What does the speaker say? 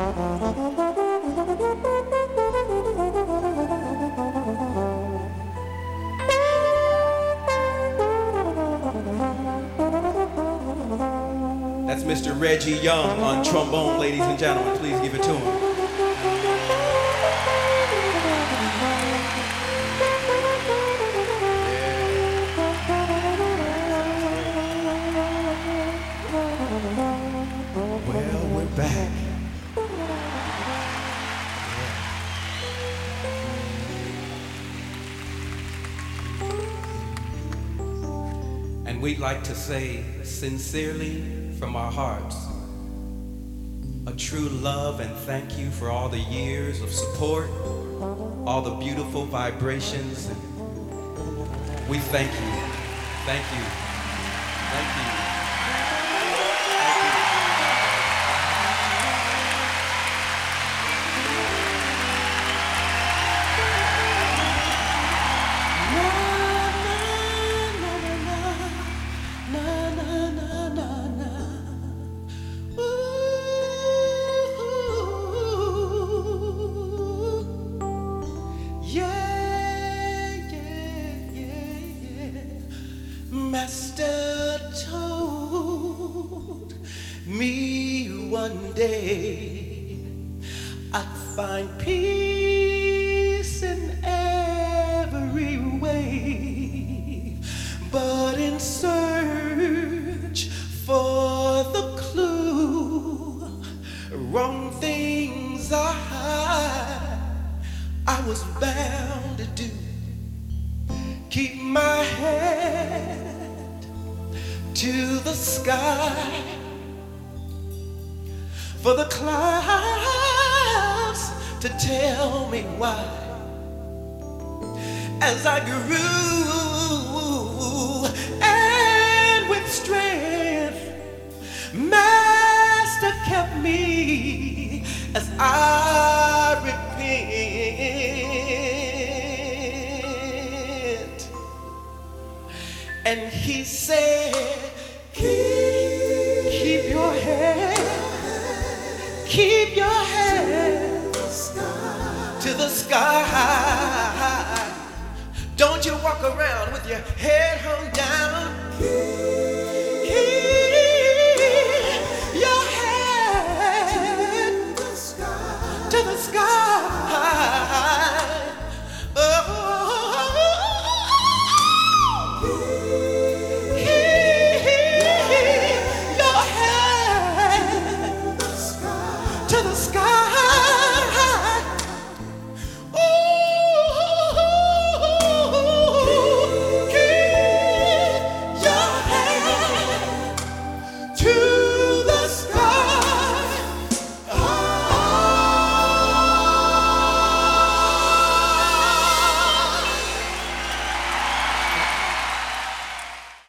That's Mr. Reggie Young on trombone, ladies and gentlemen. Please give it to him. Well, we're back. And we'd like to say sincerely from our hearts a true love and thank you for all the years of support, all the beautiful vibrations. We thank you. Thank you. Thank you. Master told me one day I'd find peace in every way, but in search for the clue, wrong things I was bound to do. Keep my head to the sky, for the clouds to tell me why. As I grew and with strength, Master kept me as I repent. And he said, keep your head to the sky. Don't you walk around with your head hung down. Keep your head to the sky.